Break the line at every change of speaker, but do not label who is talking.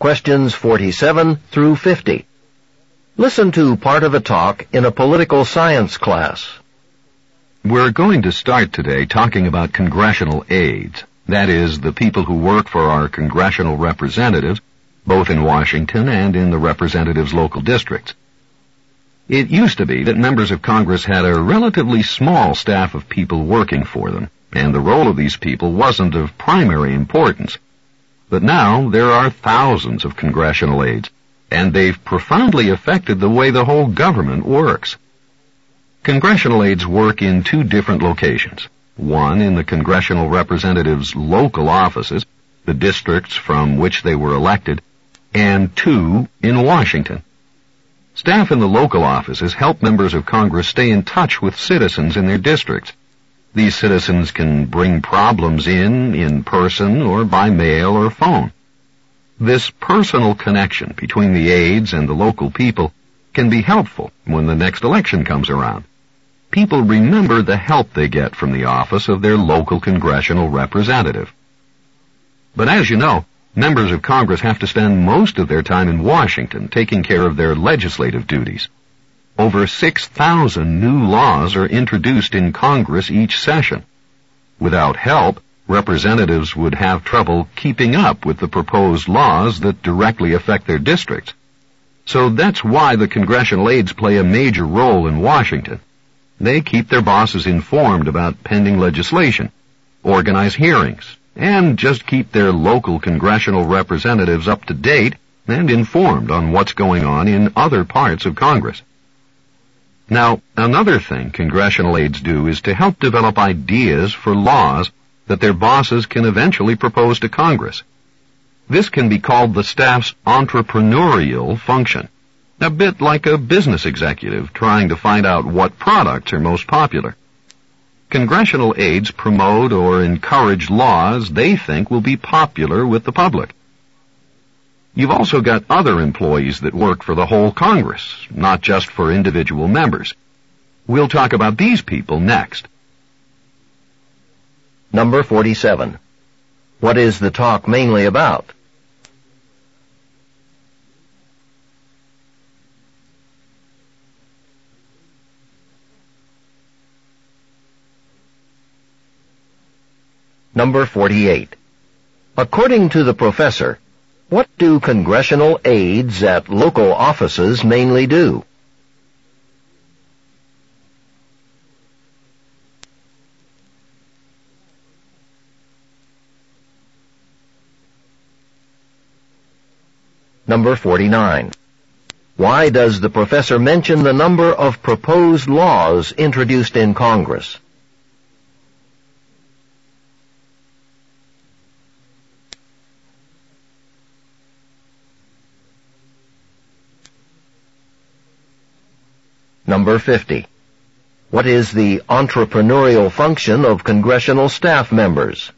questions 47 through 50. Listen to part of a talk in a political science class.
We're going to start today talking about congressional aides. That is, the people who work for our congressional representatives, both in Washington and in the representatives' local districts. It used to be that members of Congress had a relatively small staff of people working for them, and the role of these people wasn't of primary importance. But now there are thousands of congressional aides, and they've profoundly affected the way the whole government works. Congressional aides work in two different locations. One in the congressional representatives' local offices, the districts from which they were elected, and two in Washington. Staff in the local offices help members of Congress stay in touch with citizens in their districts. These citizens can bring problems in person or by mail or phone. This personal connection between the aides and the local people can be helpful when the next election comes around. People remember the help they get from the office of their local congressional representative. But as you know, members of Congress have to spend most of their time in Washington taking care of their legislative duties. Over 6,000 new laws are introduced in Congress each session. Without help, representatives would have trouble keeping up with the proposed laws that directly affect their districts. So that's why the congressional aides play a major role in Washington. They keep their bosses informed about pending legislation, organize hearings, and just keep their local congressional representatives up to date and informed on what's going on in other parts of Congress. Now, another thing congressional aides do is to help develop ideas for laws that their bosses can eventually propose to Congress. This can be called the staff's entrepreneurial function, a bit like a business executive trying to find out what products are most popular. Congressional aides promote or encourage laws they think will be popular with the public. You've also got other employees that work for the whole Congress, not just for individual members. We'll talk about these people next.
Number 47. What is the talk mainly about? Number 48. According to the professor, what do congressional aides at local offices mainly do? Number 49. Why does the professor mention the number of proposed laws introduced in Congress? Number 50. What is the entrepreneurial function of congressional staff members?